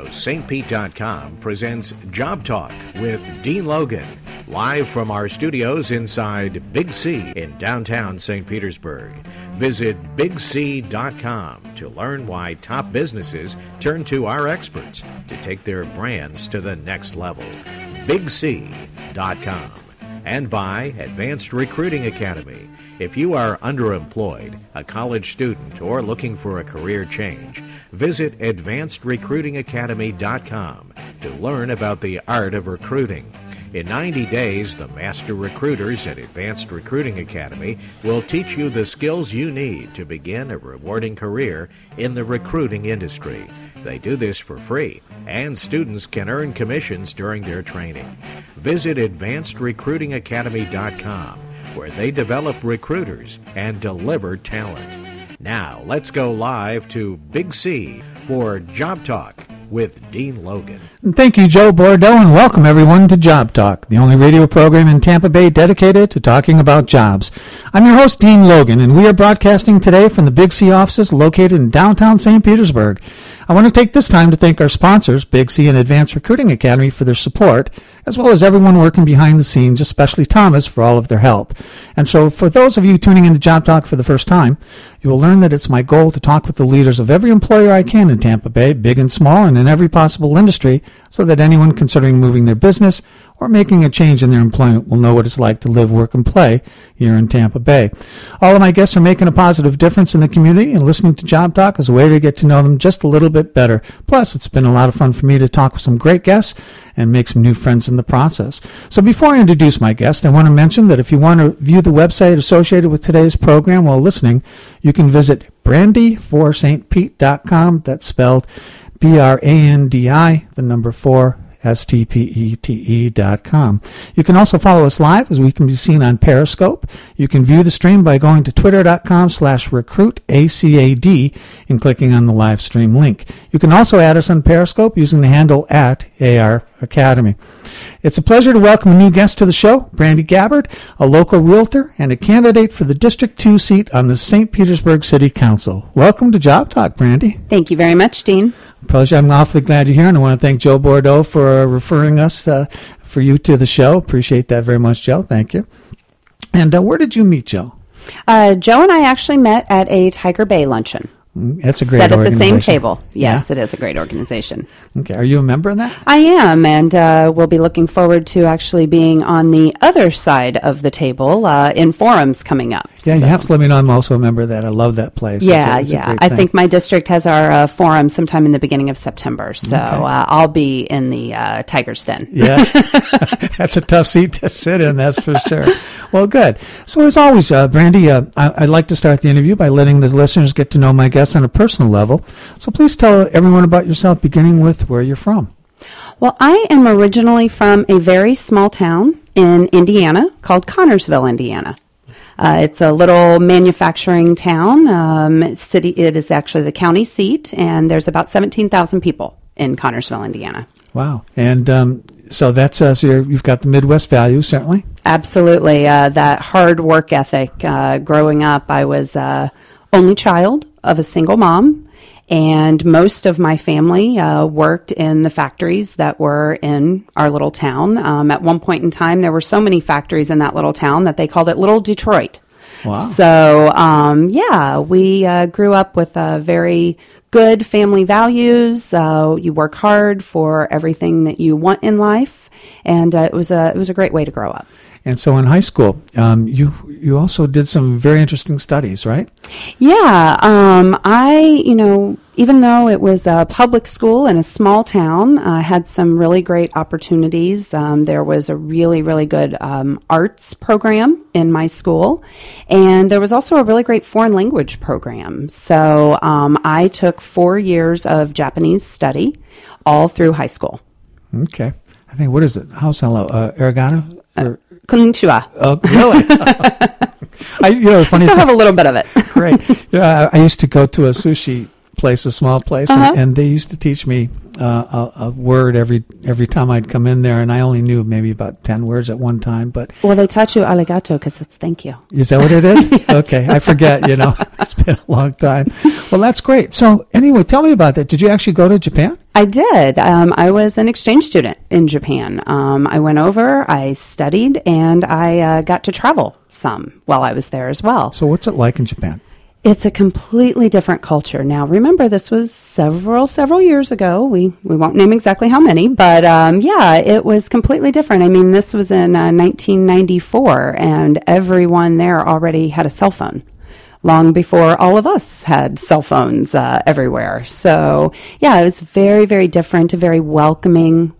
StPete.com presents Job Talk with Dean Logan, live from our studios inside Big C in downtown St. Petersburg. Visit BigC.com to learn why top businesses turn to our experts to take their brands to the next level. BigC.com. And by Advanced Recruiting Academy. If you are underemployed, a college student, or looking for a career change, visit AdvancedRecruitingAcademy.com to learn about the art of recruiting. In 90 days, the master recruiters at Advanced Recruiting Academy will teach you the skills you need to begin a rewarding career in the recruiting industry. They do this for free, and students can earn commissions during their training. Visit AdvancedRecruitingAcademy.com, where they develop recruiters and deliver talent. Now, let's go live to Big C for Job Talk with Dean Logan. Thank you, Joe Bordeaux, and welcome everyone to Job Talk, the only radio program in Tampa Bay dedicated to talking about jobs. I'm your host, Dean Logan, and we are broadcasting today from the Big C offices located in downtown St. Petersburg. I want to take this time to thank our sponsors, Big C and Advanced Recruiting Academy, for their support, as well as everyone working behind the scenes, especially Thomas, for all of their help. And so for those of you tuning into Job Talk for the first time, you will learn that it's my goal to talk with the leaders of every employer I can in Tampa Bay, big and small, and in every possible industry, so that anyone considering moving their business or making a change in their employment will know what it's like to live, work, and play here in Tampa Bay. All of my guests are making a positive difference in the community, and listening to Job Talk is a way to get to know them just a little bit better. Plus, it's been a lot of fun for me to talk with some great guests and make some new friends in the process. So before I introduce my guest, I want to mention that if you want to view the website associated with today's program while listening, you can visit brandy4stpete.com. That's spelled BRANDI, the number 4, STPETE.com. You can also follow us live, as we can be seen on Periscope. You can view the stream by going to twitter.com/recruitacad and clicking on the live stream link. You can also add us on Periscope using the handle @AR Academy. It's a pleasure to welcome a new guest to the show, Brandy Gabbard, a local realtor and a candidate for the District 2 seat on the St. Petersburg City Council. Welcome to Job Talk, Brandy. Thank you very much, Dean. Pleasure. I'm awfully glad you're here, and I want to thank Joe Bordeaux for referring us for you to the show. Appreciate that very much, Joe. Thank you. And where did you meet Joe? Joe and I actually met at a Tiger Bay luncheon. That's a great Set at the organization. same table. Yes, yeah. It is a great organization. Okay. Are you a member of that? I am, and we'll be looking forward to actually being on the other side of the table in forums coming up. Yeah, so. You have to let me know I'm also a member of that. I love that place. It's a I think my district has our forum sometime in the beginning of September, so okay. I'll be in the Tiger's Den. Yeah, that's a tough seat to sit in, that's for sure. Well, good. So as always, Brandy, I'd like to start the interview by letting the listeners get to know my guests on a personal level. So please tell everyone about yourself, beginning with where you're from. Well, I am originally from a very small town in Indiana called Connersville, Indiana. It's a little manufacturing town. It is actually the county seat, and there's about 17,000 people in Connersville, Indiana. Wow. And so that's so you've got the Midwest values, certainly. Absolutely. That hard work ethic. Growing up, I was only child of a single mom, and most of my family worked in the factories that were in our little town. At one point in time, there were so many factories in that little town that they called it Little Detroit. Wow. So, we grew up with very good family values. You work hard for everything that you want in life, and it was a great way to grow up. And so in high school, you also did some very interesting studies, right? Yeah. Even though it was a public school in a small town, I had some really great opportunities. There was a really, really good arts program in my school, and there was also a really great foreign language program. So I took 4 years of Japanese study all through high school. Okay. I think, what is it? How's hello? Arigato? Konnichiwa. Oh, really? Funny still have a little bit of it. Great. I used to go to a sushi place, a small place, and they used to teach me a word every time I'd come in there, and I only knew maybe about 10 words at one time. But well, they taught you arigato because that's thank you. Is that what it is? Yes. Okay, I forget. It's been a long time. Well, that's great. So anyway, tell me about that. Did you actually go to Japan? I did. I was an exchange student in Japan. I went over, I studied, and I got to travel some while I was there as well. So what's it like in Japan? It's a completely different culture. Now, remember, this was several years ago. We won't name exactly how many, but it was completely different. I mean, this was in 1994, and everyone there already had a cell phone, long before all of us had cell phones everywhere. So, yeah, it was very, very different, a very welcoming,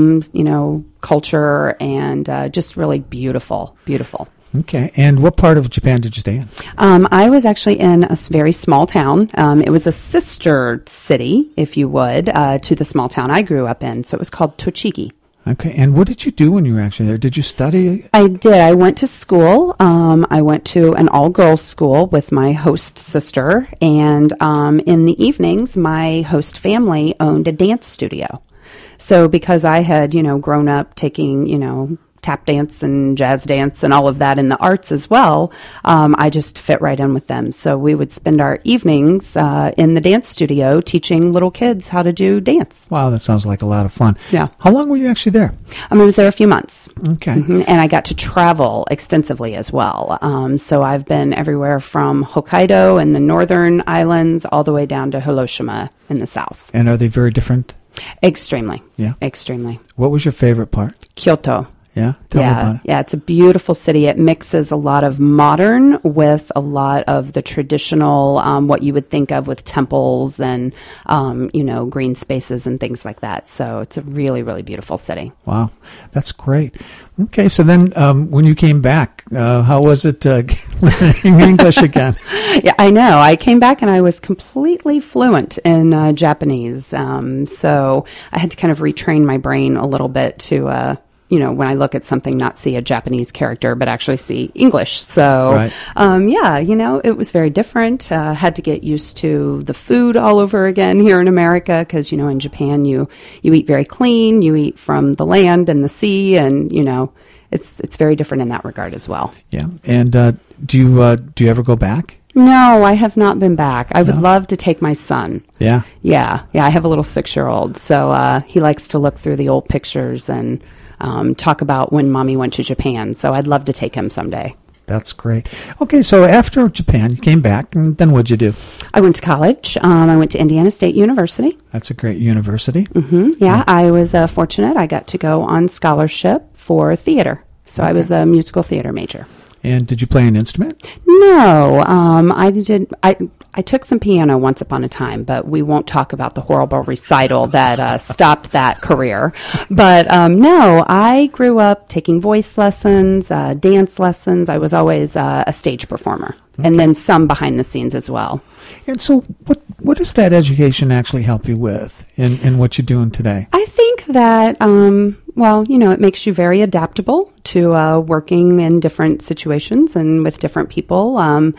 culture, and just really beautiful, beautiful. Okay. And what part of Japan did you stay in? I was actually in a very small town. It was a sister city, if you would, to the small town I grew up in. So it was called Tochigi. Okay. And what did you do when you were actually there? Did you study? I did. I went to school. I went to an all-girls school with my host sister. And in the evenings, my host family owned a dance studio. So because I had, grown up taking, tap dance and jazz dance and all of that in the arts as well, I just fit right in with them. So we would spend our evenings in the dance studio teaching little kids how to do dance. Wow, that sounds like a lot of fun. Yeah. How long were you actually there? I was there a few months. Okay. Mm-hmm. And I got to travel extensively as well. So I've been everywhere from Hokkaido and the northern islands all the way down to Hiroshima in the south. And are they very different? Extremely. Yeah. Extremely. What was your favorite part? Kyoto. Yeah? Tell me about it. Yeah, it's a beautiful city. It mixes a lot of modern with a lot of the traditional, what you would think of with temples and, green spaces and things like that. So it's a really, really beautiful city. Wow, that's great. Okay, so then when you came back, how was it learning English again? Yeah, I know. I came back and I was completely fluent in Japanese. So I had to kind of retrain my brain a little bit to when I look at something, not see a Japanese character, but actually see English. So, right. It was very different. Had to get used to the food all over again here in America because, in Japan, you eat very clean. You eat from the land and the sea, and, it's very different in that regard as well. Yeah. And do you ever go back? No, I have not been back. I would love to take my son. Yeah? Yeah. I have a little 6-year-old, so he likes to look through the old pictures and talk about when Mommy went to Japan. So I'd love to take him someday. That's great. Okay, so after Japan, you came back, and then what'd you do? I went to college. I went to Indiana State University. That's a great university. Mm-hmm. Yeah, I was fortunate. I got to go on scholarship for theater. So I was a musical theater major. And did you play an instrument? No, I did. I took some piano once upon a time, but we won't talk about the horrible recital that stopped that career. But no, I grew up taking voice lessons, dance lessons. I was always a stage performer, and then some behind the scenes as well. And so what does that education actually help you with in what you're doing today? I think that, it makes you very adaptable to working in different situations and with different people.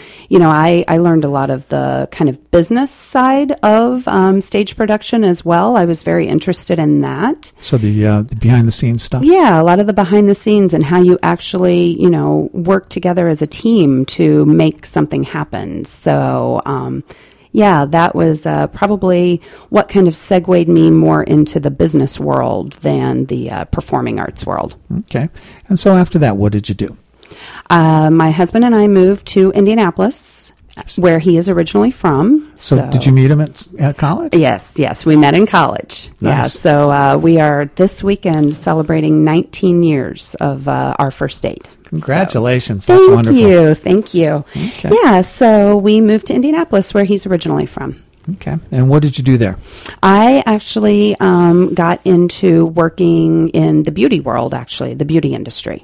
I learned a lot of the kind of business side of stage production as well. I was very interested in that. So the behind the scenes stuff? Yeah, a lot of the behind the scenes and how you actually, work together as a team to make something happen. So, that was probably what kind of segued me more into the business world than the performing arts world. Okay. And so after that, what did you do? My husband and I moved to Indianapolis, where he is originally from. So did you meet him at college? Yes. We met in college. Nice. Yeah, so we are this weekend celebrating 19 years of our first date. Congratulations. That's wonderful. Thank you. Okay. Yeah, so we moved to Indianapolis, where he's originally from. Okay. And what did you do there? I actually got into working in the beauty world, the beauty industry.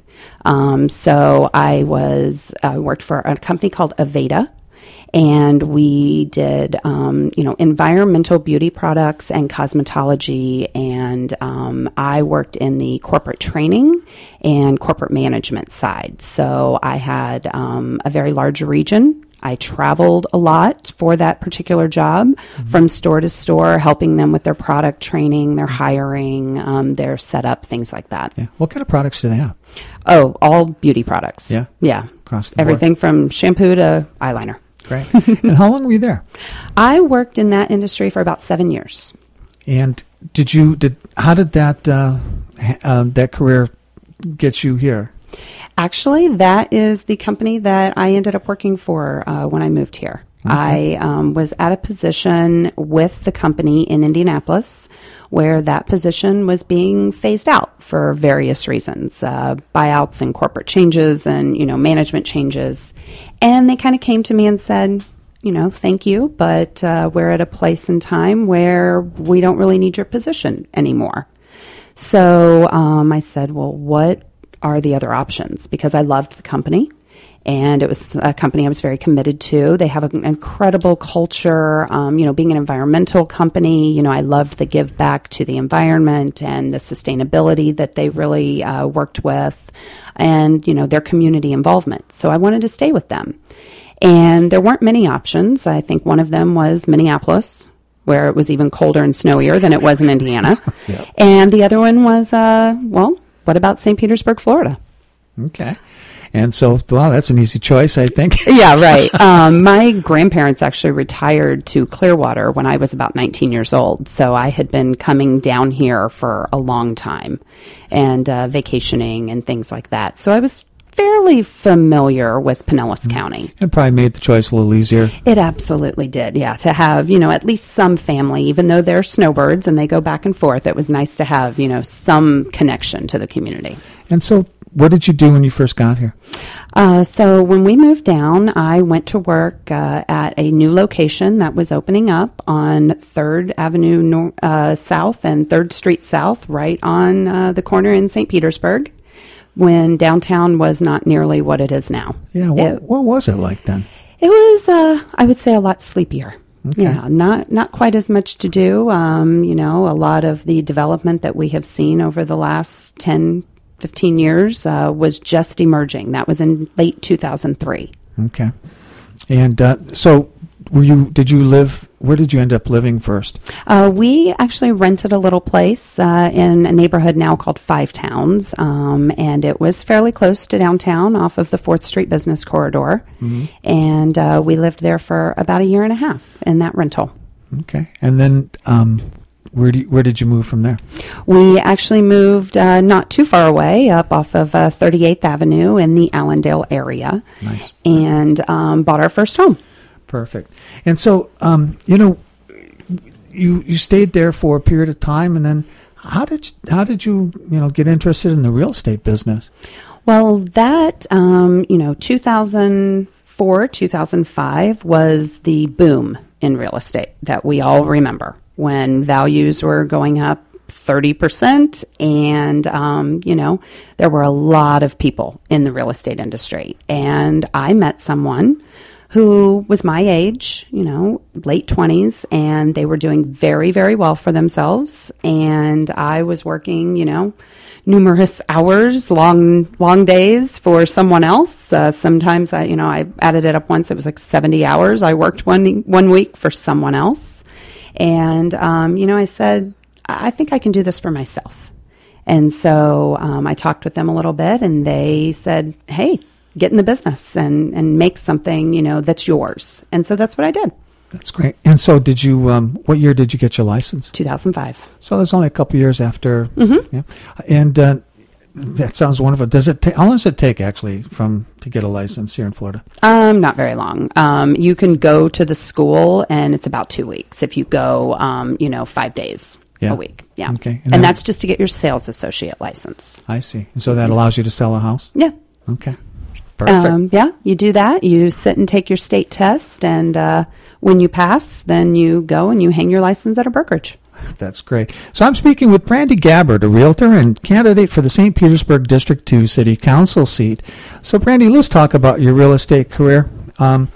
So I worked for a company called Aveda. And we did, environmental beauty products and cosmetology. And I worked in the corporate training and corporate management side. So I had a very large region I traveled a lot for that particular job, from store to store, helping them with their product training, their hiring, their setup, things like that. Yeah. What kind of products do they have? Oh, all beauty products. Yeah? Yeah. Across the board. Everything from shampoo to eyeliner. Great. And how long were you there? I worked in that industry for about 7 years. And how did that career get you here? Actually, that is the company that I ended up working for when I moved here. Okay. I was at a position with the company in Indianapolis where that position was being phased out for various reasons, buyouts and corporate changes and, management changes. And they kind of came to me and said, thank you, but we're at a place in time where we don't really need your position anymore. So I said, well, what are the other options? Because I loved the company, and it was a company I was very committed to. They have an incredible culture, being an environmental company. I loved the give back to the environment and the sustainability that they really worked with, and, their community involvement. So I wanted to stay with them. And there weren't many options. I think one of them was Minneapolis, where it was even colder and snowier than it was in Indiana. Yeah. And the other one was, what about St. Petersburg, Florida? Okay. And so, well, that's an easy choice, I think. Yeah, right. My grandparents actually retired to Clearwater when I was about 19 years old. So I had been coming down here for a long time and vacationing and things like that. So I was fairly familiar with Pinellas County. It probably made the choice a little easier. It absolutely did, yeah. To have, at least some family, even though they're snowbirds and they go back and forth, it was nice to have, some connection to the community. And so what did you do when you first got here? So when we moved down, I went to work at a new location that was opening up on 3rd Avenue South and 3rd Street South, right on the corner in St. Petersburg, when downtown was not nearly what it is now. Yeah, what was it like then? It was, I would say, a lot sleepier. Okay. Yeah, not quite as much to do. A lot of the development that we have seen over the last 10, 15 years was just emerging. That was in late 2003. Okay. And so where did you end up living first? We actually rented a little place in a neighborhood now called Five Towns, and it was fairly close to downtown off of the 4th Street Business Corridor. Mm-hmm. And we lived there for about a year and a half in that rental. Okay. And then where did you move from there? We actually moved not too far away, up off of 38th Avenue in the Allendale area. Nice. And bought our first home. Perfect. And so, you stayed there for a period of time, and then how did you get interested in the real estate business? Well, that 2004, 2005 was the boom in real estate that we all remember, when values were going up 30%, and there were a lot of people in the real estate industry. And I met someone who was my age, late 20s, and they were doing very, very well for themselves. And I was working, numerous hours, long days for someone else. Sometimes I added it up once. It was like 70 hours I worked one week for someone else. And, I said, I think I can do this for myself. And so I talked with them a little bit, and they said, hey, get in the business and make something, that's yours. And so that's what I did. That's great. And so did you, what year did you get your license? 2005. So that's only a couple years after. Mm-hmm. Yeah. And that sounds wonderful. How long does it take actually to get a license here in Florida? Not very long. You can go to the school and it's about 2 weeks. If you go, 5 days a week. Yeah. Okay. And that's just to get your sales associate license. I see. And so that allows you to sell a house? Yeah. Okay. Perfect. You do that. You sit and take your state test, and when you pass, then you go and you hang your license at a brokerage. That's great. So I'm speaking with Brandy Gabbard, a realtor and candidate for the St. Petersburg District 2 City Council seat. So, Brandy, let's talk about your real estate career. When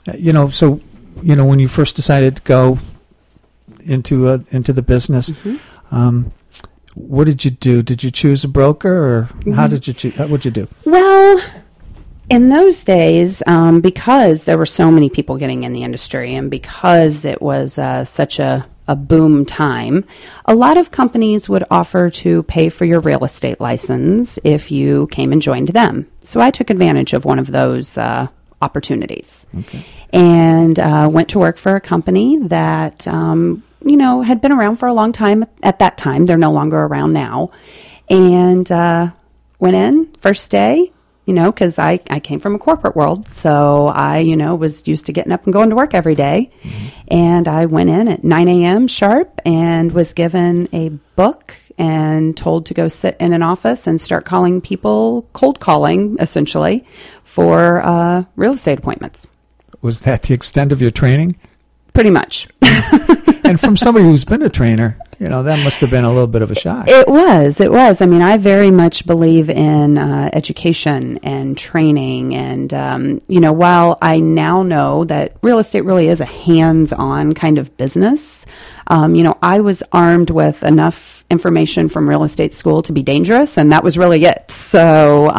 you first decided to go into the business, mm-hmm. What did you do? Did you choose a broker, or mm-hmm. What'd you do? Well, In those days, because there were so many people getting in the industry and because it was such a boom time, a lot of companies would offer to pay for your real estate license if you came and joined them. So I took advantage of one of those opportunities. Okay. And went to work for a company that, had been around for a long time at that time. They're no longer around now. And went in, first day, because I came from a corporate world. So I, was used to getting up and going to work every day. Mm-hmm. And I went in at 9 a.m. sharp and was given a book and told to go sit in an office and start calling people, cold calling, essentially, for real estate appointments. Was that the extent of your training? Pretty much. And from somebody who's been a trainer, that must have been a little bit of a shock. It was. I mean, I very much believe in education and training. And, while I now know that real estate really is a hands-on kind of business, I was armed with enough information from real estate school to be dangerous, and that was really it. So,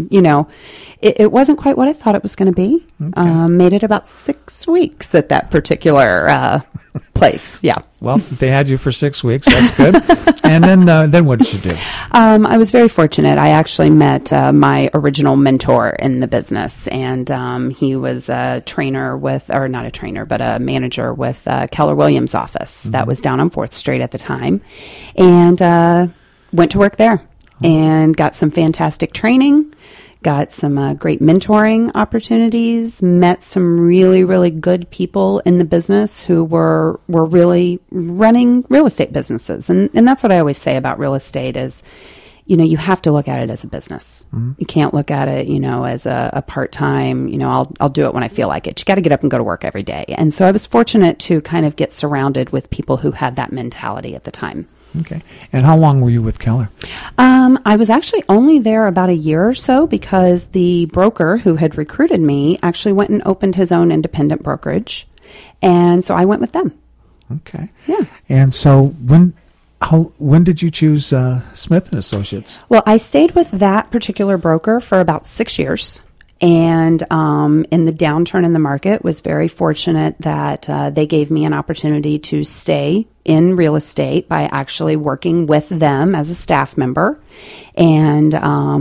it wasn't quite what I thought it was going to be. Okay. Made it about 6 weeks at that particular place. Yeah. Well, they had you for 6 weeks. That's good. And then what did you do? I was very fortunate. I actually met my original mentor in the business, and he was a trainer not a trainer, but a manager with Keller Williams' office that was down on 4th Street at the time, and went to work there and got some fantastic training. Got some great mentoring opportunities, met some really, really good people in the business who were really running real estate businesses. And that's what I always say about real estate is, you have to look at it as a business. Mm-hmm. You can't look at it, as a part-time, I'll do it when I feel like it. You got to get up and go to work every day. And so I was fortunate to kind of get surrounded with people who had that mentality at the time. Okay. And how long were you with Keller? I was actually only there about a year or so because the broker who had recruited me actually went and opened his own independent brokerage. And so I went with them. Okay. Yeah. And so when did you choose Smith & Associates? Well, I stayed with that particular broker for about 6 years. And in the downturn in the market, was very fortunate that they gave me an opportunity to stay in real estate by actually working with them as a staff member. And,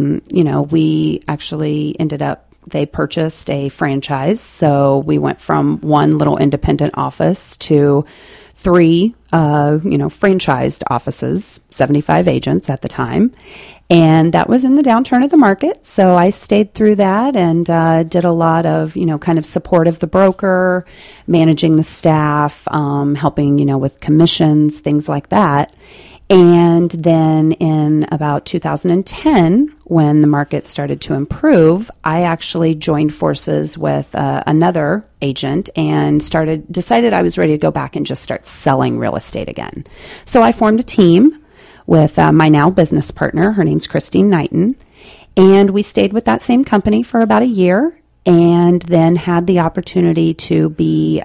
we actually ended up, they purchased a franchise. So we went from one little independent office to 3, franchised offices, 75 agents at the time. And that was in the downturn of the market. So I stayed through that and did a lot of, kind of support of the broker, managing the staff, helping, with commissions, things like that. And then in about 2010, when the market started to improve, I actually joined forces with another agent and decided I was ready to go back and just start selling real estate again. So I formed a team with my now business partner. Her name's Christine Knighton. And we stayed with that same company for about a year and then had the opportunity to be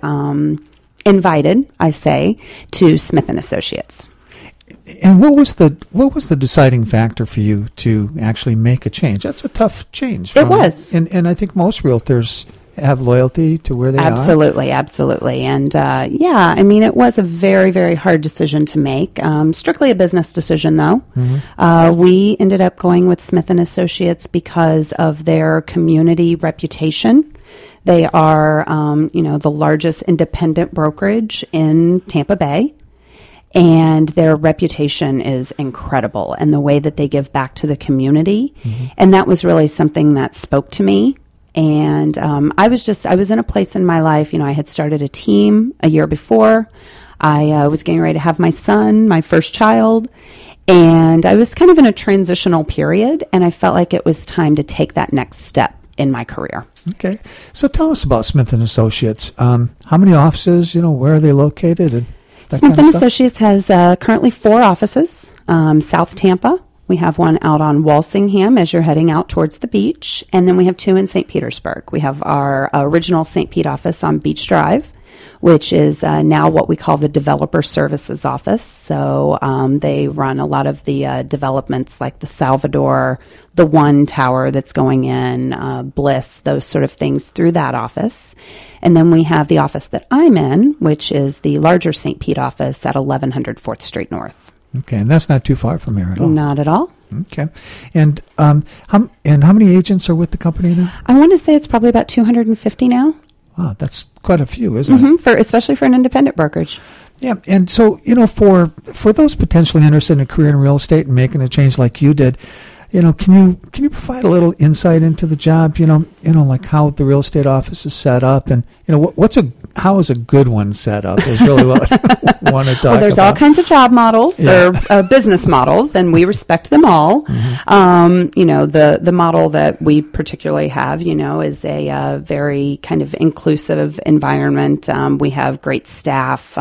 invited, to Smith & Associates. And what was the deciding factor for you to actually make a change? That's a tough change. It was. And I think most realtors have loyalty to where they are. Absolutely. And it was a very, very hard decision to make. Strictly a business decision, though. Mm-hmm. We ended up going with Smith & Associates because of their community reputation. They are, the largest independent brokerage in Tampa Bay. And their reputation is incredible and the way that they give back to the community. Mm-hmm. And that was really something that spoke to me. And I was in a place in my life, I had started a team a year before. I was getting ready to have my son, my first child. And I was kind of in a transitional period. And I felt like it was time to take that next step in my career. Okay. So tell us about Smith & Associates. How many offices, where are they located? And Smith & Associates has currently 4 offices. South Tampa. We have one out on Walsingham as you're heading out towards the beach. And then we have 2 in St. Petersburg. We have our original St. Pete office on Beach Drive. which is now what we call the Developer Services Office. So they run a lot of the developments like the Salvador, the One Tower that's going in, Bliss, those sort of things through that office. And then we have the office that I'm in, which is the larger St. Pete office at 1100 4th Street North. Okay, and that's not too far from here at all. Not at all. Okay, and how many agents are with the company now? I want to say it's probably about 250 now. Wow, that's quite a few, isn't it? Especially for an independent brokerage. Yeah, and so for those potentially interested in a career in real estate and making a change like you did, can you provide a little insight into the job? Like how the real estate office is set up, and how is a good one set up? Is really what I want to talk about. Well, there's all kinds of job models or business models, and we respect them all. The model that we particularly have, is a very kind of inclusive environment. We have great staff.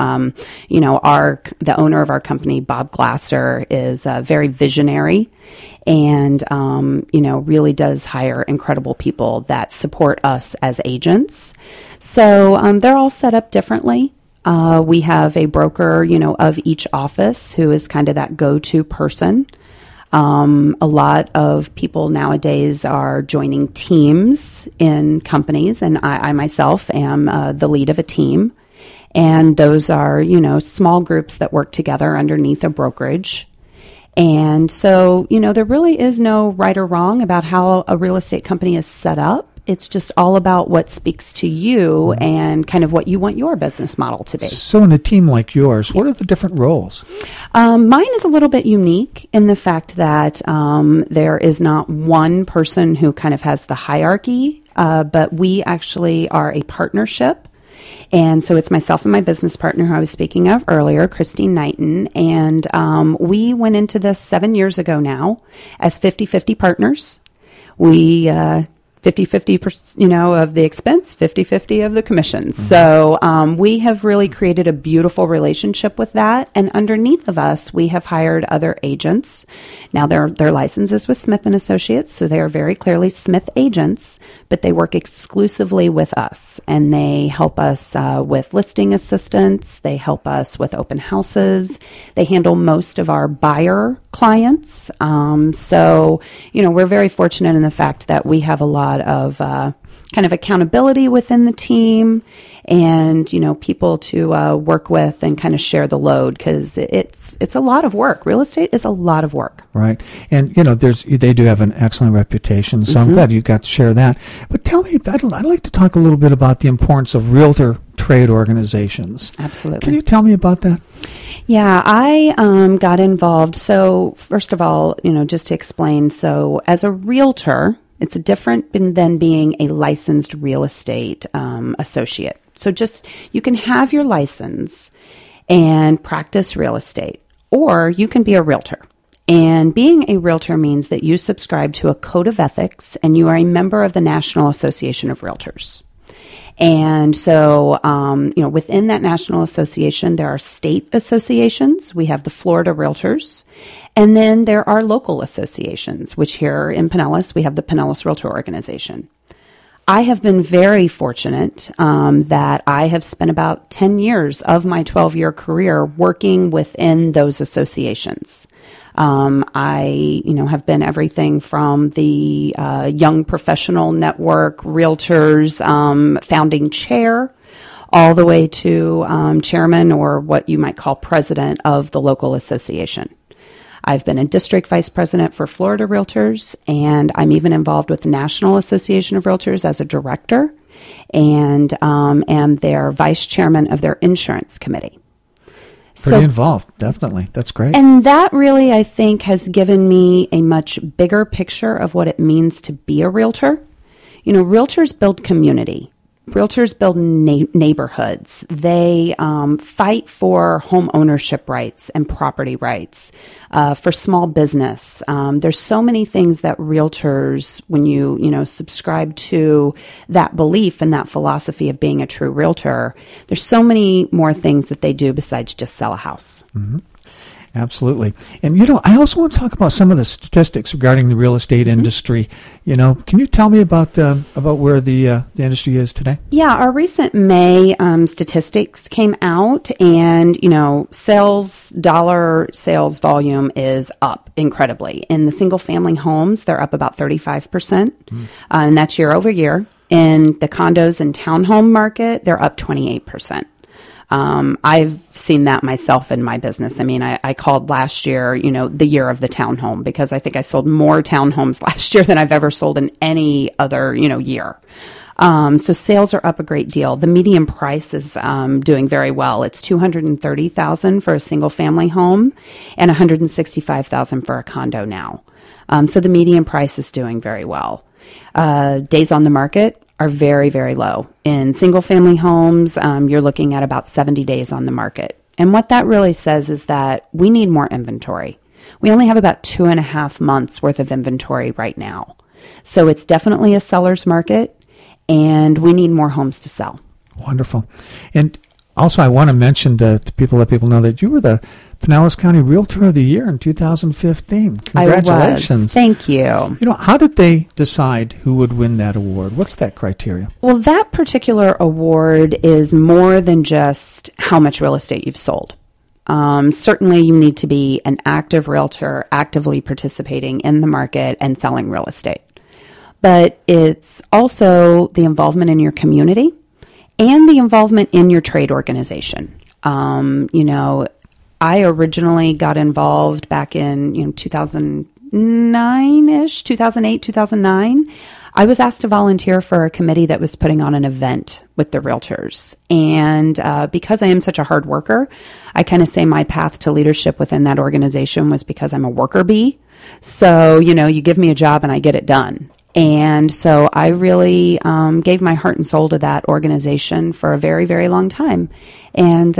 The owner of our company, Bob Glasser, is very visionary. And, really does hire incredible people that support us as agents. So they're all set up differently. We have a broker, of each office who is kind of that go-to person. A lot of people nowadays are joining teams in companies, and I myself am the lead of a team. And those are, small groups that work together underneath a brokerage. And so, there really is no right or wrong about how a real estate company is set up. It's just all about what speaks to you and kind of what you want your business model to be. So in a team like yours, what are the different roles? Mine is a little bit unique in the fact that there is not one person who kind of has the hierarchy, but we actually are a partnership. And so it's myself and my business partner who I was speaking of earlier, Christine Knighton. And we went into this 7 years ago now as 50-50 partners. We 50-50, of the expense, 50-50 of the commissions. So we have really created a beautiful relationship with that. And underneath of us, we have hired other agents. Now their license is with Smith & Associates, so they are very clearly Smith agents, but they work exclusively with us. And they help us with listing assistance. They help us with open houses. They handle most of our buyer clients. So, we're very fortunate in the fact that we have a lot of kind of accountability within the team and, people to work with and kind of share the load because it's a lot of work. Real estate is a lot of work. Right. And, they do have an excellent reputation, so I'm glad you got to share that. But tell me, I'd like to talk a little bit about the importance of realtor trade organizations. Absolutely. Can you tell me about that? Yeah, I got involved. So first of all, just to explain, so as a realtor, it's different than being a licensed real estate associate. So you can have your license and practice real estate, or you can be a realtor. And being a realtor means that you subscribe to a code of ethics and you are a member of the National Association of Realtors. And so, within that national association, there are state associations. We have the Florida Realtors. And then there are local associations, which here in Pinellas, we have the Pinellas Realtor Organization. I have been very fortunate that I have spent about 10 years of my 12-year career working within those associations. I, have been everything from the Young Professional Network, Realtors, founding chair, all the way to chairman or what you might call president of the local association. I've been a district vice president for Florida Realtors, and I'm even involved with the National Association of Realtors as a director and am their vice chairman of their insurance committee. Pretty involved, definitely. That's great. And that really, I think, has given me a much bigger picture of what it means to be a realtor. Realtors build community. Realtors build neighborhoods. They fight for home ownership rights and property rights, for small business. There's so many things that realtors, when you subscribe to that belief and that philosophy of being a true realtor, there's so many more things that they do besides just sell a house. Mm-hmm. Absolutely. And, I also want to talk about some of the statistics regarding the real estate industry. Can you tell me about where the industry is today? Yeah, our recent May statistics came out, and, dollar sales volume is up incredibly. In the single-family homes, they're up about 35%, and that's year over year. In the condos and townhome market, they're up 28%. I've seen that myself in my business. I mean, I called last year, the year of the townhome, because I think I sold more townhomes last year than I've ever sold in any other, year. So sales are up a great deal. The median price is doing very well. It's $230,000 for a single family home and $165,000 for a condo now. So the median price is doing very well. Days on the market are very, very low. In single-family homes, you're looking at about 70 days on the market. And what that really says is that we need more inventory. We only have about 2.5 months worth of inventory right now. So it's definitely a seller's market, and we need more homes to sell. Wonderful. And also, I want to mention to people, let people know that you were the Pinellas County Realtor of the Year in 2015. Congratulations. I was. Thank you. How did they decide who would win that award? What's that criteria? Well, that particular award is more than just how much real estate you've sold. Certainly, you need to be an active realtor, actively participating in the market and selling real estate. But it's also the involvement in your community and the involvement in your trade organization. I originally got involved back in 2009-ish, 2008, 2009. I was asked to volunteer for a committee that was putting on an event with the realtors. And because I am such a hard worker, I kind of say my path to leadership within that organization was because I'm a worker bee. So, you give me a job and I get it done. And so I really gave my heart and soul to that organization for a very, very long time. And,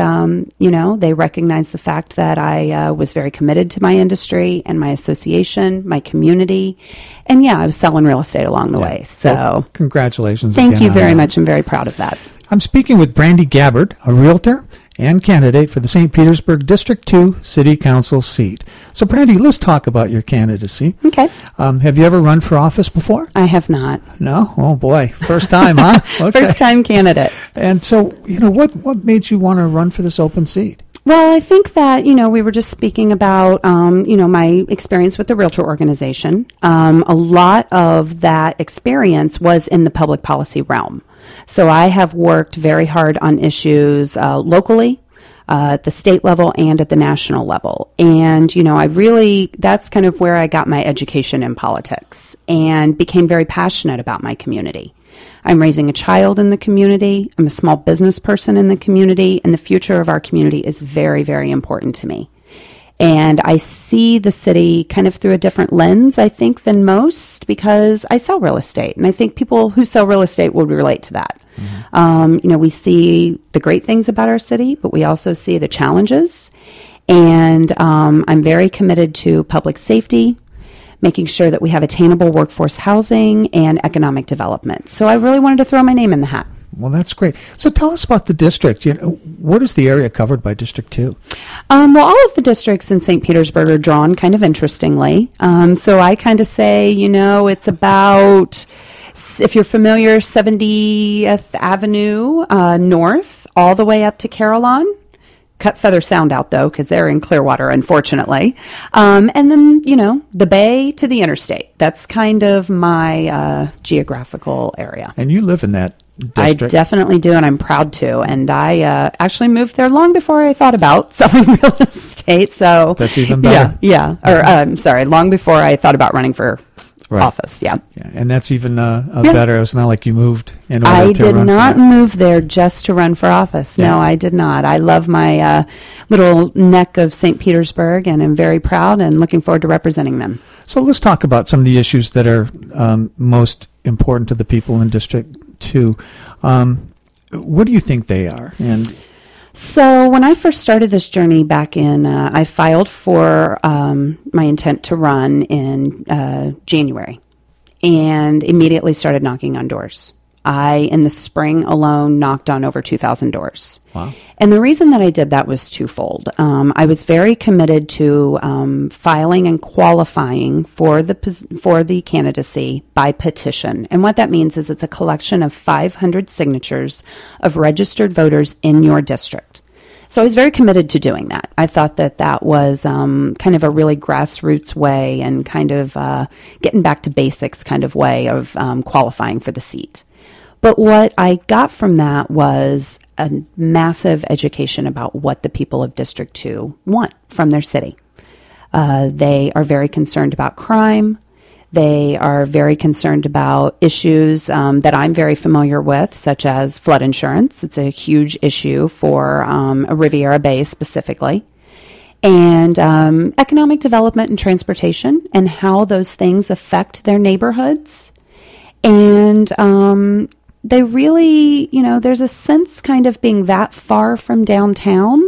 they recognized the fact that I was very committed to my industry and my association, my community. And, I was selling real estate along the way. So well, congratulations. Thank you very much. I'm very proud of that. I'm speaking with Brandy Gabbard, a realtor and candidate for the St. Petersburg District 2 City Council seat. So, Brandy, let's talk about your candidacy. Okay. Have you ever run for office before? I have not. No? Oh, boy. First time, huh? Okay. First time candidate. And so, what made you want to run for this open seat? Well, I think that, we were just speaking about, my experience with the Realtor organization. A lot of that experience was in the public policy realm. So I have worked very hard on issues locally, at the state level and at the national level. And, that's kind of where I got my education in politics and became very passionate about my community. I'm raising a child in the community. I'm a small business person in the community, and the future of our community is very, very important to me. And I see the city kind of through a different lens, I think, than most, because I sell real estate. And I think people who sell real estate would relate to that. Mm-hmm. We see the great things about our city, but we also see the challenges. And I'm very committed to public safety, making sure that we have attainable workforce housing and economic development. So I really wanted to throw my name in the hat. Well, that's great. So tell us about the district. What is the area covered by District 2? Well, all of the districts in St. Petersburg are drawn kind of interestingly. So I kind of say, it's about, if you're familiar, 70th Avenue North, all the way up to Carillon. Cut Feather Sound out, though, because they're in Clearwater, unfortunately. And then, the bay to the interstate. That's kind of my geographical area. And you live in that district? I definitely do, and I'm proud to. And I actually moved there long before I thought about selling real estate. So that's even better. Yeah. Or, long before I thought about running for office. Yeah. And that's even better. It's not like you moved in order to I run did not for that. move there just to run for office. Yeah. No, I did not. I love my little neck of St. Petersburg, and I'm very proud and looking forward to representing them. So let's talk about some of the issues that are most important to the people in District 2. What do you think they are? And so when I first started this journey back in, I filed for my intent to run in January and immediately started knocking on doors. in the spring alone, knocked on over 2,000 doors. Wow. And the reason that I did that was twofold. I was very committed to filing and qualifying for the candidacy by petition. And what that means is it's a collection of 500 signatures of registered voters in your district. So I was very committed to doing that. I thought that was kind of a really grassroots way and kind of getting back to basics kind of way of qualifying for the seat. But what I got from that was a massive education about what the people of District 2 want from their city. They are very concerned about crime. They are very concerned about issues that I'm very familiar with, such as flood insurance. It's a huge issue for Riviera Bay specifically. And economic development and transportation and how those things affect their neighborhoods. And they really, there's a sense kind of being that far from downtown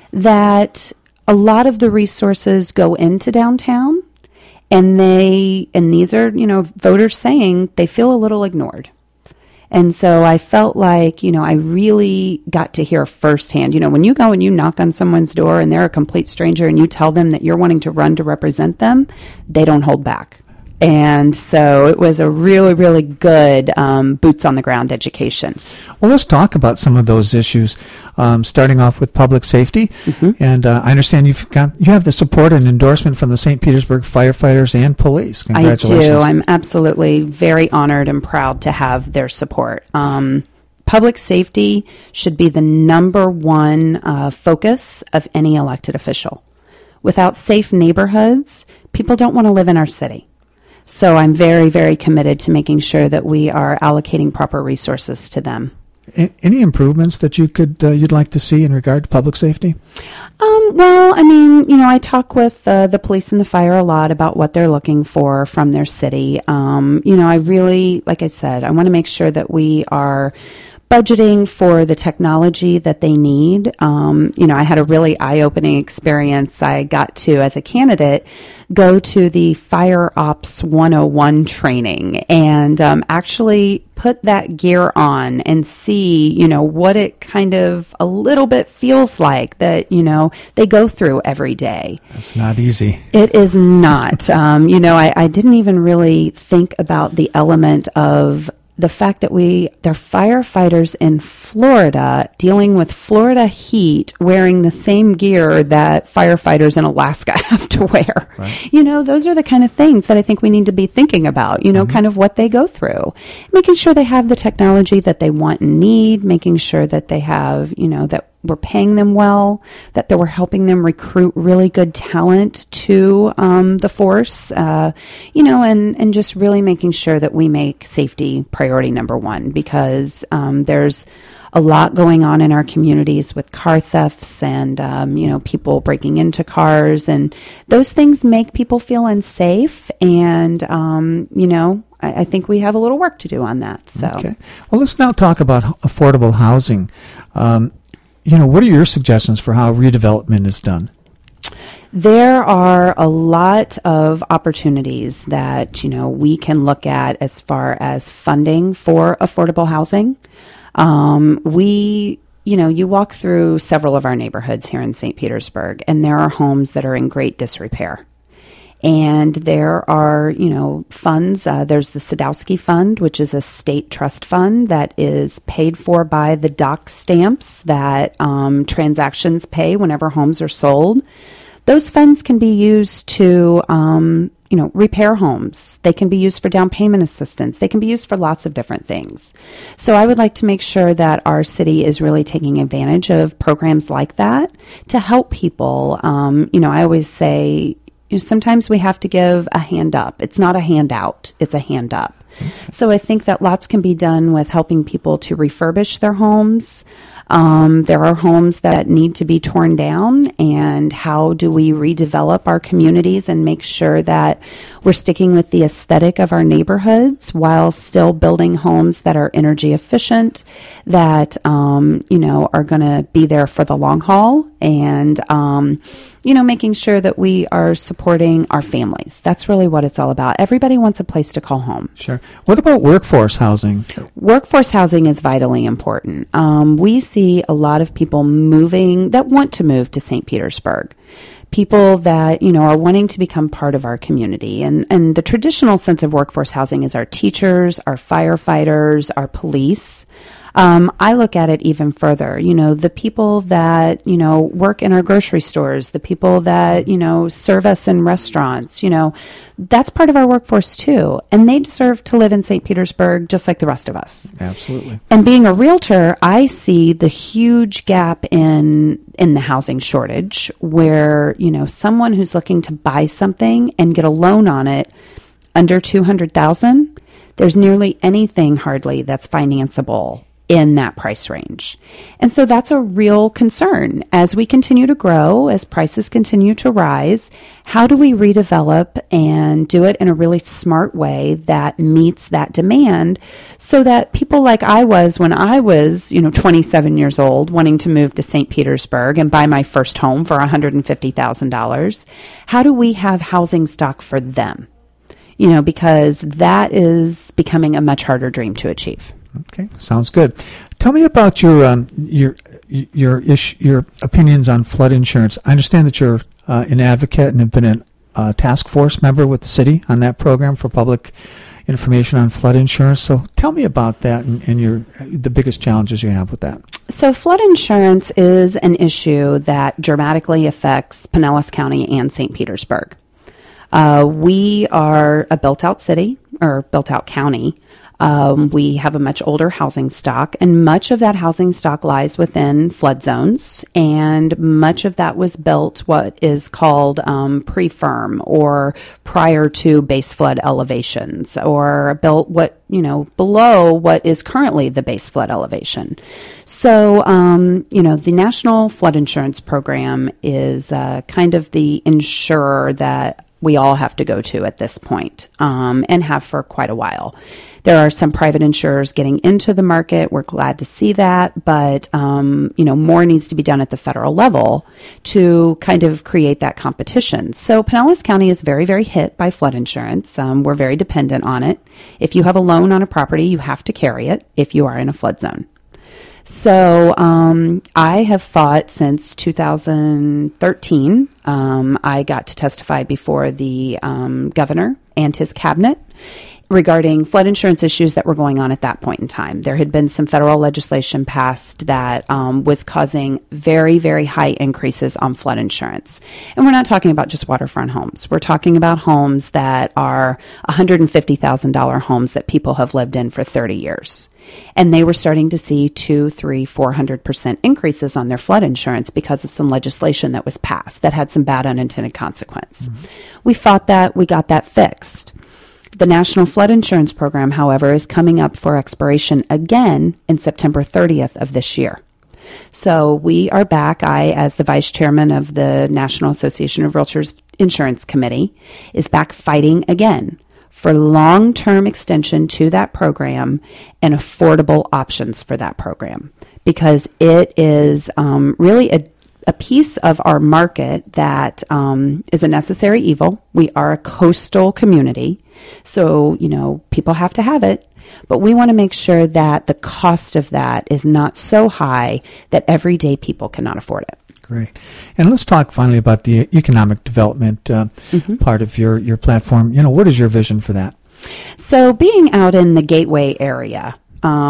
that a lot of the resources go into downtown. And these are, voters saying they feel a little ignored. And so I felt like, I really got to hear firsthand, when you go and you knock on someone's door and they're a complete stranger and you tell them that you're wanting to run to represent them, they don't hold back. And so it was a really, really good boots on the ground education. Well, let's talk about some of those issues, starting off with public safety. Mm-hmm. And I understand you have the support and endorsement from the St. Petersburg firefighters and police. Congratulations. I do. I'm absolutely very honored and proud to have their support. Public safety should be the number one focus of any elected official. Without safe neighborhoods, people don't want to live in our city. So I'm very, very committed to making sure that we are allocating proper resources to them. Any improvements that you'd like to see in regard to public safety? Well, I talk with the police and the fire a lot about what they're looking for from their city. I really, like I said, I want to make sure that we are budgeting for the technology that they need. I had a really eye-opening experience. I got to, as a candidate, go to the Fire Ops 101 training and actually put that gear on and see, what it kind of a little bit feels like that, they go through every day. It's not easy. It is not. I didn't even really think about the element of the fact that they're firefighters in Florida dealing with Florida heat, wearing the same gear that firefighters in Alaska have to wear. Right. Those are the kind of things that I think we need to be thinking about, mm-hmm. kind of what they go through. Making sure they have the technology that they want and need, making sure that they have, that we're paying them well, that we're helping them recruit really good talent to the force, and just really making sure that we make safety priority number one, because there's a lot going on in our communities with car thefts and, people breaking into cars, and those things make people feel unsafe. And, I think we have a little work to do on that. So, okay. Well, let's now talk about affordable housing. What are your suggestions for how redevelopment is done? There are a lot of opportunities that, we can look at as far as funding for affordable housing. You walk through several of our neighborhoods here in St. Petersburg, and there are homes that are in great disrepair. And there are, funds. There's the Sadowski Fund, which is a state trust fund that is paid for by the doc stamps that transactions pay whenever homes are sold. Those funds can be used to, repair homes. They can be used for down payment assistance. They can be used for lots of different things. So I would like to make sure that our city is really taking advantage of programs like that to help people. I always say, sometimes we have to give a hand up. It's not a handout. It's a hand up. So I think that lots can be done with helping people to refurbish their homes. There are homes that need to be torn down, and how do we redevelop our communities and make sure that we're sticking with the aesthetic of our neighborhoods while still building homes that are energy efficient, that, are going to be there for the long haul, and, making sure that we are supporting our families. That's really what it's all about. Everybody wants a place to call home. Sure. What about workforce housing? Workforce housing is vitally important. We see a lot of people that want to move to St. Petersburg. People that, are wanting to become part of our community. And the traditional sense of workforce housing is our teachers, our firefighters, our police. I look at it even further. The people that, work in our grocery stores, the people that, serve us in restaurants, that's part of our workforce too. And they deserve to live in St. Petersburg just like the rest of us. Absolutely. And being a realtor, I see the huge gap in the housing shortage where, someone who's looking to buy something and get a loan on it under $200,000, there's nearly anything hardly that's financeable in that price range. And so that's a real concern. As we continue to grow, as prices continue to rise, how do we redevelop and do it in a really smart way that meets that demand so that people like I was when I was, 27 years old, wanting to move to St. Petersburg and buy my first home for $150,000, how do we have housing stock for them? Because that is becoming a much harder dream to achieve. Okay, sounds good. Tell me about your opinions on flood insurance. I understand that you're an advocate and have been a task force member with the city on that program for public information on flood insurance. So tell me about that and the biggest challenges you have with that. So flood insurance is an issue that dramatically affects Pinellas County and St. Petersburg. We are a built-out city or built-out county. We have a much older housing stock, and much of that housing stock lies within flood zones, and much of that was built what is called pre-firm or prior to base flood elevations, or built below what is currently the base flood elevation. So, the National Flood Insurance Program is kind of the insurer that we all have to go to at this point, and have for quite a while. There are some private insurers getting into the market. We're glad to see that, but more needs to be done at the federal level to kind of create that competition. So Pinellas County is very, very hit by flood insurance. We're very dependent on it. If you have a loan on a property, you have to carry it if you are in a flood zone. So I have fought since 2013. I got to testify before the governor and his cabinet regarding flood insurance issues that were going on at that point in time. There had been some federal legislation passed that was causing very, very high increases on flood insurance. And we're not talking about just waterfront homes. We're talking about homes that are $150,000 homes that people have lived in for 30 years. And they were starting to see 200%, 300%, 400% increases on their flood insurance because of some legislation that was passed that had some bad unintended consequence. Mm-hmm. We fought that. We got that fixed. The National Flood Insurance Program, however, is coming up for expiration again in September 30th of this year. So we are back. I, as the vice chairman of the National Association of Realtors Insurance Committee, is back fighting again for long-term extension to that program and affordable options for that program, because it is really a piece of our market that is a necessary evil. We are a coastal community, so, people have to have it, but we want to make sure that the cost of that is not so high that everyday people cannot afford it. Great. And let's talk finally about the economic development part of your platform. What is your vision for that? So being out in the Gateway area,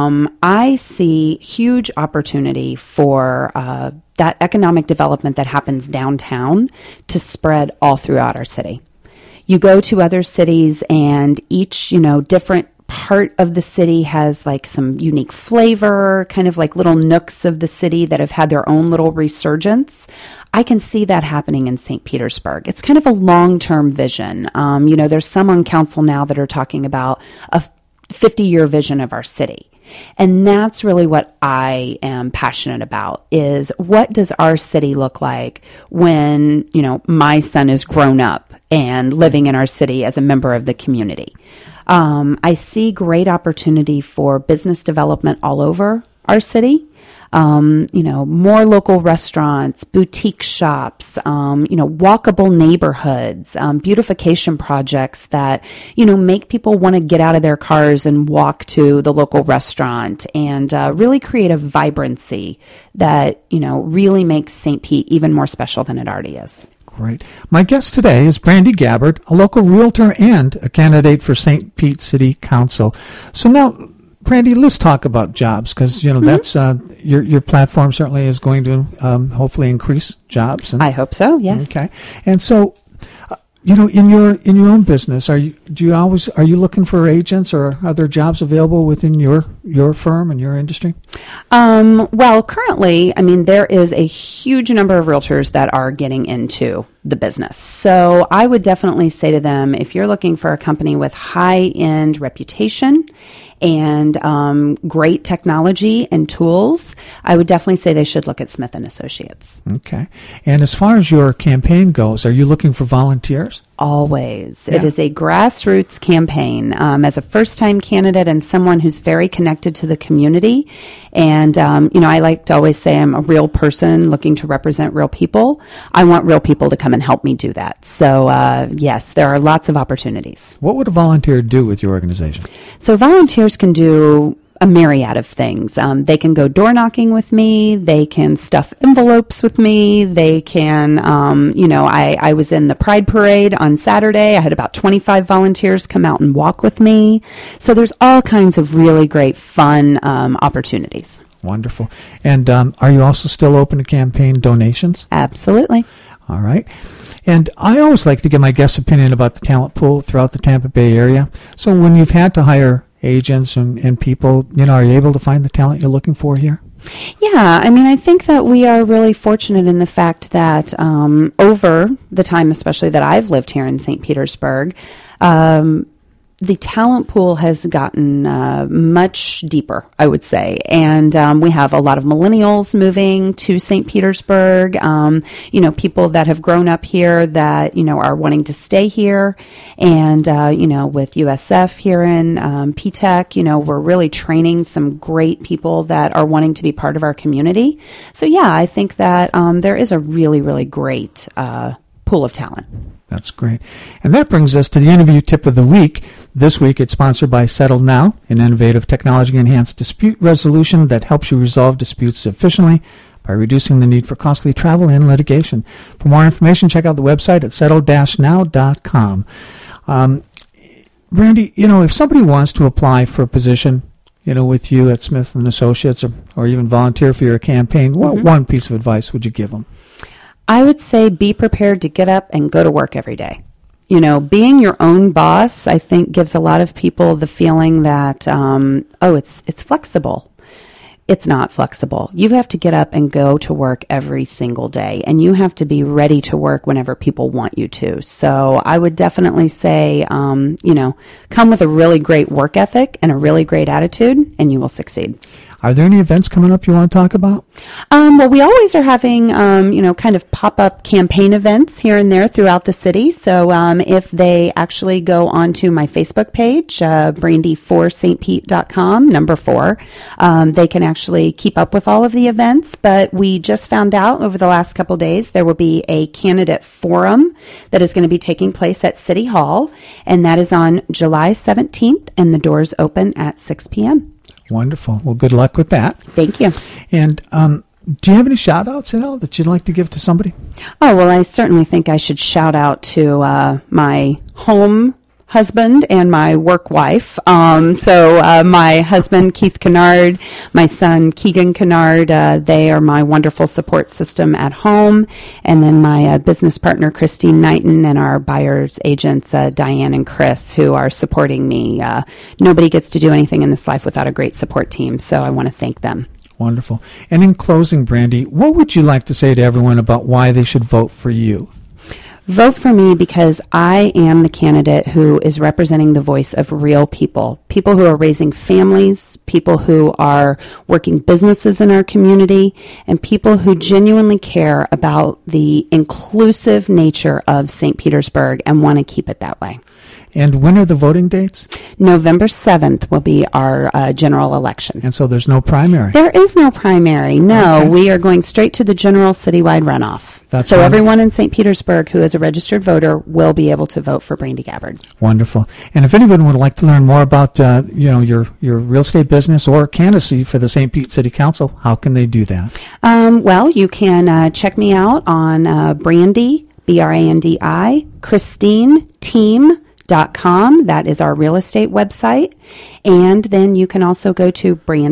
I see huge opportunity for that economic development that happens downtown to spread all throughout our city. You go to other cities and each, different part of the city has like some unique flavor, kind of like little nooks of the city that have had their own little resurgence. I can see that happening in St. Petersburg. It's kind of a long-term vision. There's some on council now that are talking about a 50-year vision of our city. And that's really what I am passionate about, is what does our city look like when, my son is grown up and living in our city as a member of the community. I see great opportunity for business development all over our city. more local restaurants, boutique shops, walkable neighborhoods, beautification projects that, make people want to get out of their cars and walk to the local restaurant, and really create a vibrancy that, really makes St. Pete even more special than it already is. Great. My guest today is Brandy Gabbard, a local realtor and a candidate for St. Pete City Council. So now, Brandy, let's talk about jobs, because that's your platform certainly is going to hopefully increase jobs. I hope so. Yes. Okay. And so, in your own business, are you looking for agents, or are there jobs available within your firm and your industry? Well, currently, there is a huge number of realtors that are getting into the business. So I would definitely say to them, if you're looking for a company with high-end reputation and great technology and tools, I would definitely say they should look at Smith & Associates. Okay. And as far as your campaign goes, are you looking for volunteers? Always. Yeah. It is a grassroots campaign. As a first-time candidate and someone who's very connected to the community, and, I like to always say I'm a real person looking to represent real people. I want real people to come and help me do that. So, yes, there are lots of opportunities. What would a volunteer do with your organization? So volunteers can do a myriad of things. They can go door knocking with me. They can stuff envelopes with me. They can, I was in the Pride Parade on Saturday. I had about 25 volunteers come out and walk with me. So there's all kinds of really great fun opportunities. Wonderful. And are you also still open to campaign donations? Absolutely. All right. And I always like to get my guest's opinion about the talent pool throughout the Tampa Bay area. So when you've had to hire agents and people, are you able to find the talent you're looking for here? Yeah, I think that we are really fortunate in the fact that over the time, especially that I've lived here in St. Petersburg, the talent pool has gotten much deeper, I would say. And we have a lot of millennials moving to St. Petersburg, people that have grown up here that, are wanting to stay here. And, with USF here in PTech, we're really training some great people that are wanting to be part of our community. So, yeah, I think that there is a really, really great pool of talent. That's great. And that brings us to the interview tip of the week. This week it's sponsored by Settle Now, an innovative technology-enhanced dispute resolution that helps you resolve disputes efficiently by reducing the need for costly travel and litigation. For more information, check out the website at settle-now.com. Brandy, if somebody wants to apply for a position, with you at Smith & Associates or even volunteer for your campaign, what one piece of advice would you give them? I would say be prepared to get up and go to work every day. Being your own boss, I think, gives a lot of people the feeling that, it's flexible. It's not flexible. You have to get up and go to work every single day, and you have to be ready to work whenever people want you to. So I would definitely say, come with a really great work ethic and a really great attitude, and you will succeed. Are there any events coming up you want to talk about? Well, we always are having, kind of pop-up campaign events here and there throughout the city. So if they actually go onto my Facebook page, brandy4stpete.com, number 4, they can actually keep up with all of the events. But we just found out over the last couple of days there will be a candidate forum that is going to be taking place at City Hall, and that is on July 17th, and the doors open at 6 p.m. Wonderful. Well, good luck with that. Thank you. And do you have any shout-outs at all that you'd like to give to somebody? Oh, well, I certainly think I should shout out to my home husband and my work wife. My husband, Keith Kennard, my son, Keegan Kennard, they are my wonderful support system at home. And then my business partner, Christine Knighton, and our buyers agents, Diane and Chris, who are supporting me. Nobody gets to do anything in this life without a great support team, so I want to thank them. Wonderful. And in closing, Brandy, what would you like to say to everyone about why they should vote for you? Vote for me because I am the candidate who is representing the voice of real people who are raising families, people who are working businesses in our community, and people who genuinely care about the inclusive nature of St. Petersburg and want to keep it that way. And when are the voting dates? November 7th will be our general election. And so there's no primary? There is no primary, no. Okay. We are going straight to the general citywide runoff. That's so wonderful. everyone in St. Petersburg who is a registered voter will be able to vote for Brandy Gabbard. Wonderful. And if anyone would like to learn more about your real estate business or candidacy for the St. Pete City Council, how can they do that? Well, you can check me out on Brandy, Brandi, ChristineTeam.com. That is our real estate website. And then you can also go to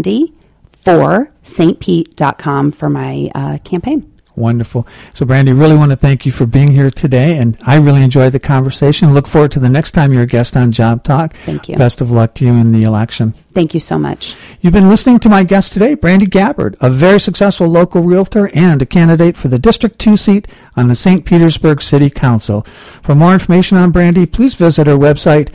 Brandy4stpete.com for my campaign. Wonderful. So, Brandy, really want to thank you for being here today, and I really enjoyed the conversation. Look forward to the next time you're a guest on Job Talk. Thank you. Best of luck to you in the election. Thank you so much. You've been listening to my guest today, Brandy Gabbard, a very successful local realtor and a candidate for the District 2 seat on the St. Petersburg City Council. For more information on Brandy, please visit her website,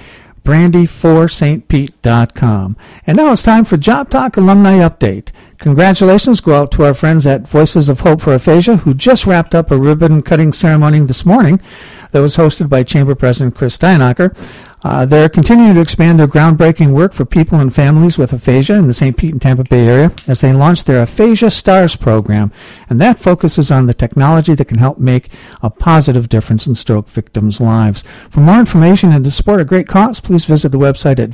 Brandy4stpete.com. And now it's time for Job Talk Alumni Update. Congratulations go out to our friends at Voices of Hope for Aphasia, who just wrapped up a ribbon-cutting ceremony this morning that was hosted by Chamber President Chris Steinacher. They're continuing to expand their groundbreaking work for people and families with aphasia in the St. Pete and Tampa Bay area as they launch their Aphasia Stars program, and that focuses on the technology that can help make a positive difference in stroke victims' lives. For more information and to support a great cause, please visit the website at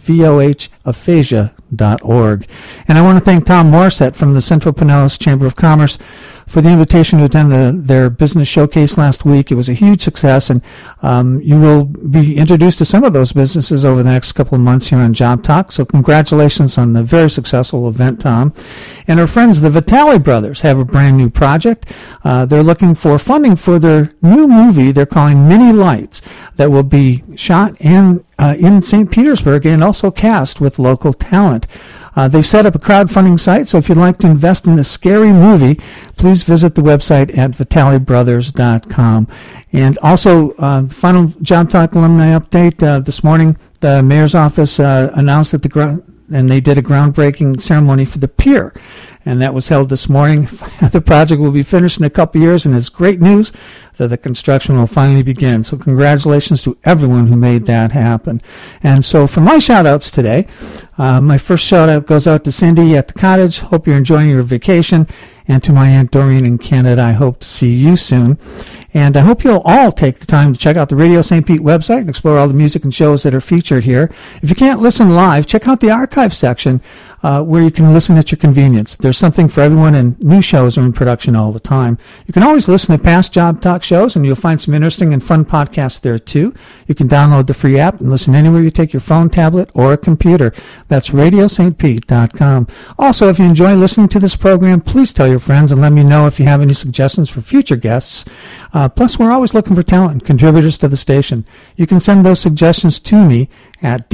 vohaphasia.org. And I want to thank Tom Morissette from the Central Pinellas Chamber of Commerce for the invitation to attend their business showcase last week. It was a huge success, and you will be introduced to some of those businesses over the next couple of months here on Job Talk. So congratulations on the very successful event, Tom. And our friends, the Vitale brothers, have a brand new project. They're looking for funding for their new movie they're calling Mini Lights that will be shot in St. Petersburg and also cast with local talent. They've set up a crowdfunding site, so if you'd like to invest in this scary movie, please visit the website at vitalebrothers.com. And also, final Job Talk alumni update. This morning, the mayor's office announced that they did a groundbreaking ceremony for the pier, and that was held this morning. The project will be finished in a couple years, and it's great news that the construction will finally begin. So congratulations to everyone who made that happen. And so for my shout-outs today, my first shout-out goes out to Cindy at the cottage. Hope you're enjoying your vacation. And to my Aunt Doreen in Canada, I hope to see you soon. And I hope you'll all take the time to check out the Radio St. Pete website and explore all the music and shows that are featured here. If you can't listen live, check out the archive section where you can listen at your convenience. There's something for everyone, and new shows are in production all the time. You can always listen to past Job Talk shows, and you'll find some interesting and fun podcasts there too. You can download the free app and listen anywhere you take your phone, tablet, or a computer. That's radiostpete.com. Also, if you enjoy listening to this program, please tell your friends and let me know if you have any suggestions for future guests. Plus, we're always looking for talent and contributors to the station. You can send those suggestions to me at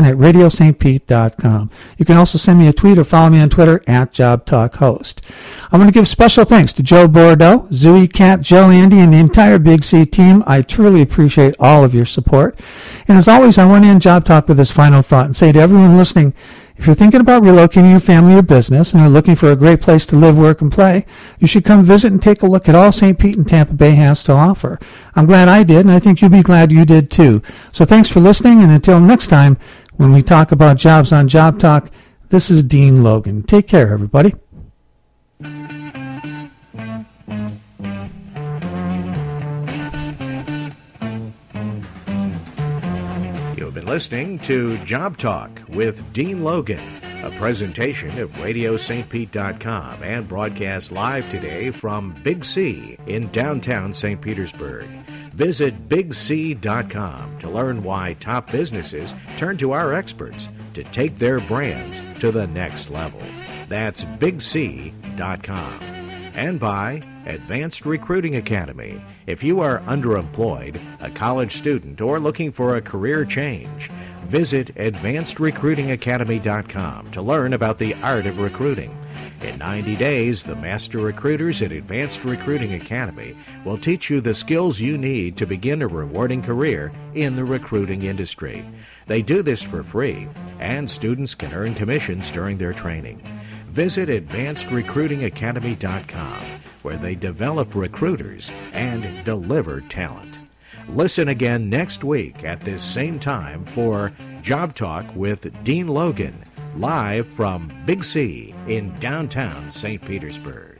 deanlogan@radiostpete.com. You can also send me a tweet or follow me on Twitter at JobTalkHost. I want to give special thanks to Joe Bordeaux, Zooey, Kat, Joe, Andy, and the entire Big C team. I truly appreciate all of your support. And as always, I want to end Job Talk with this final thought and say to everyone listening, if you're thinking about relocating your family or business and are looking for a great place to live, work, and play, you should come visit and take a look at all St. Pete and Tampa Bay has to offer. I'm glad I did, and I think you'll be glad you did too. So thanks for listening, and until next time, when we talk about jobs on Job Talk, this is Dean Logan. Take care, everybody. You've been listening to Job Talk with Dean Logan, a presentation of RadioStPete.com and broadcast live today from Big C in downtown St. Petersburg. Visit BigC.com to learn why top businesses turn to our experts to take their brands to the next level. That's BigC.com. And by Advanced Recruiting Academy. If you are underemployed, a college student, or looking for a career change, visit AdvancedRecruitingAcademy.com to learn about the art of recruiting. In 90 days, the master recruiters at Advanced Recruiting Academy will teach you the skills you need to begin a rewarding career in the recruiting industry. They do this for free, and students can earn commissions during their training. Visit AdvancedRecruitingAcademy.com, where they develop recruiters and deliver talent. Listen again next week at this same time for Job Talk with Dean Logan, live from Big C in downtown St. Petersburg.